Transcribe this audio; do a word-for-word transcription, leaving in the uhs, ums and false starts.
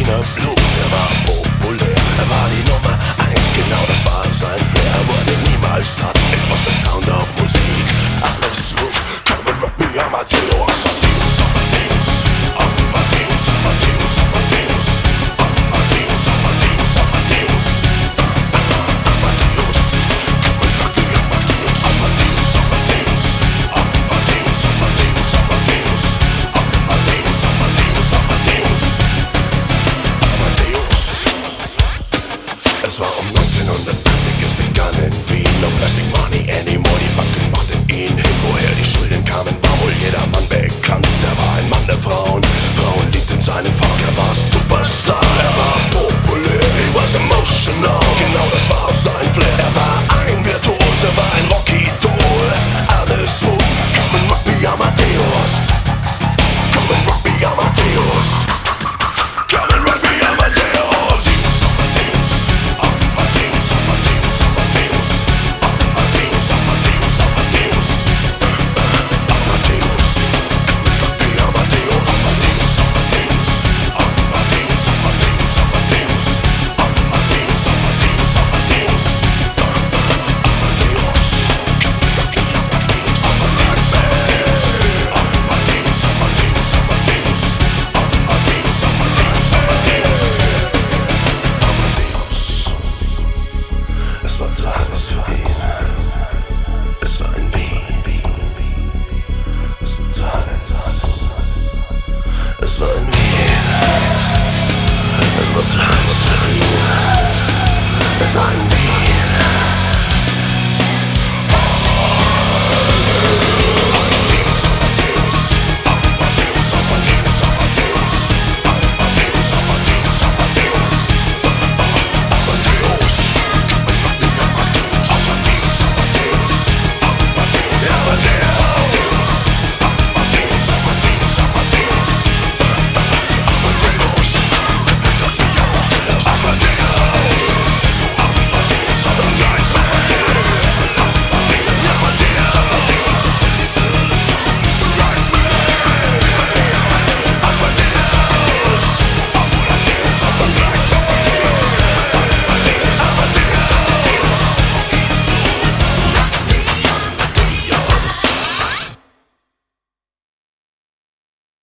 ohne Blut, er war populär. Er war die Nummer eins, genau das war sein Flair. Er wurde niemals satt, it was the sound of Musik. Alles ruft, come and rock me, Amadeus. Amadeus, Amadeus, Amadeus, Amadeus, Amadeus, Amadeus, Amadeus, Amadeus, Amadeus, come and rock me, Amadeus. Amadeus, Amadeus, Amadeus, Amadeus, Amadeus, Amadeus, Amadeus, Amadeus, Amadeus. Es war um neunzehnhundertachtzig, es begann in Wien. No plastic money anymore, die Banken machten ihn hin. Woher die Schulden kamen, war wohl jedermann bekannt. Er war ein Mann der Frauen, Frauen liebten seinen Funk. Er war Superstar, er war populär, he was emotional. Genau das war sein Flair.